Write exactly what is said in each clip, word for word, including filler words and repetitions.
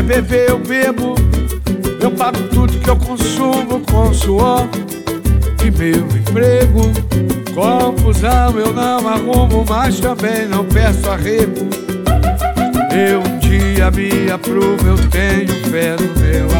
quiser beber eu bebo, eu pago tudo que eu consumo com suor e meu emprego. Confusão eu não arrumo, mas também não peço arrego. Eu um dia me aprovo, eu tenho fé no meu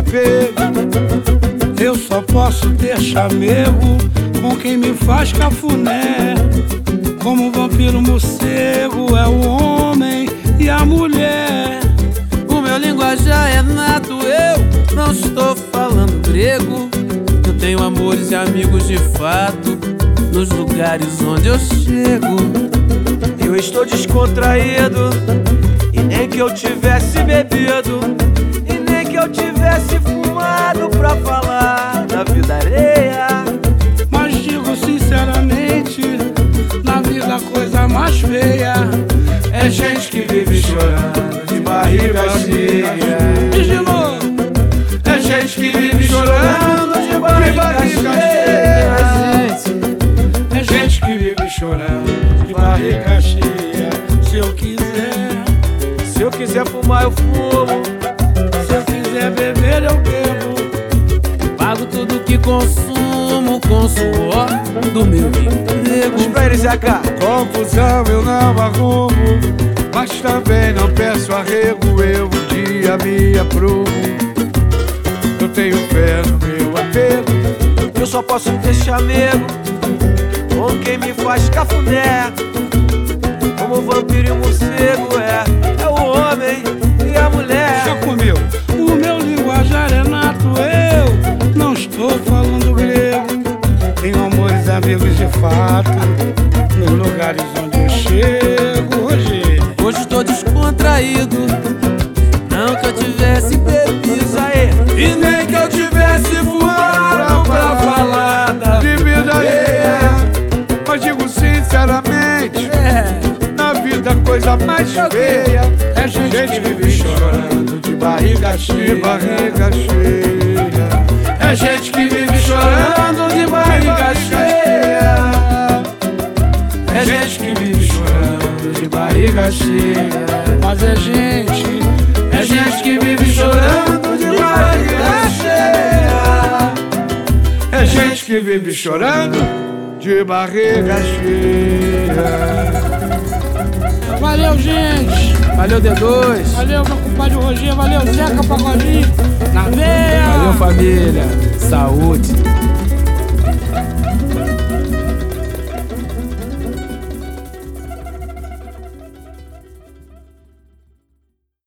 apego. Eu só posso ter chamego com quem me faz cafuné. Como o vampiro morcego é o homem e a mulher. O meu linguajar é nato, eu não estou falando grego. Eu tenho amores e amigos de fato nos lugares onde eu chego. Eu estou descontraído, e nem que eu tivesse bebido, e nem que eu tivesse fumado pra falar da vida alheia. Mas digo sinceramente, na vida a coisa mais feia é gente que vive chorando de barriga cheia. Diz de novo. É gente que vive chorando de barriga cheia. É gente que vive chorando de barriga cheia. Se eu quiser, se eu quiser fumar eu fumo, se eu quiser beber eu bebo. Pago tudo que consumo com suor do meu emprego. Diz pra eles, Zé-Cá. Confusão eu não arrumo, mas também não peço arrego. Eu um dia me aprovo, eu tenho fé no meu apego. Eu só posso ter chamego com quem me faz cafuné. Como o vampiro e o morcego é, é o homem e a mulher. Já comeu? O meu linguajar é nato, eu não estou falando grego. Tenho amores e amigos de fato nos lugares onde eu chego. Hoje, hoje estou descontraído, não que eu tivesse bebido aí, e nem que eu tivesse fumado pra falar da vida alheia. Mas digo sinceramente, é. na vida a coisa mais feia é gente que vive chorando de barriga cheia, de barriga cheia. É gente que vive chorando de barriga cheia. É gente que vive chorando de barriga cheia. mas é gente, é gente que vive chorando de barriga cheia. É gente que vive chorando de barriga cheia. Valeu, gente. Valeu, D dois. Valeu, meu compadre Roginho. Valeu, Zeca Pagodinho. Na veia. Valeu, família. Saúde.